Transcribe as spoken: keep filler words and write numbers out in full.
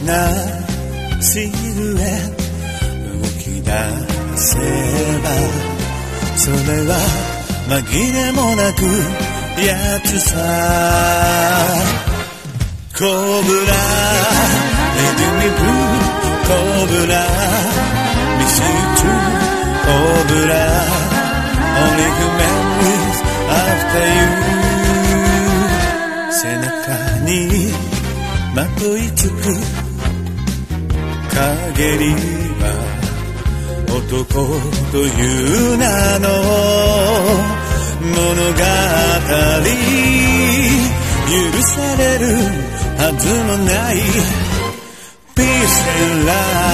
なシルエット動き出せば、それは紛れもなくやつさ。コブラ Let me blue コブラ Miss you too コブラ Only memories after you。 背中にまといつく陰りは男という名の物語、許されるはずもない Peace and love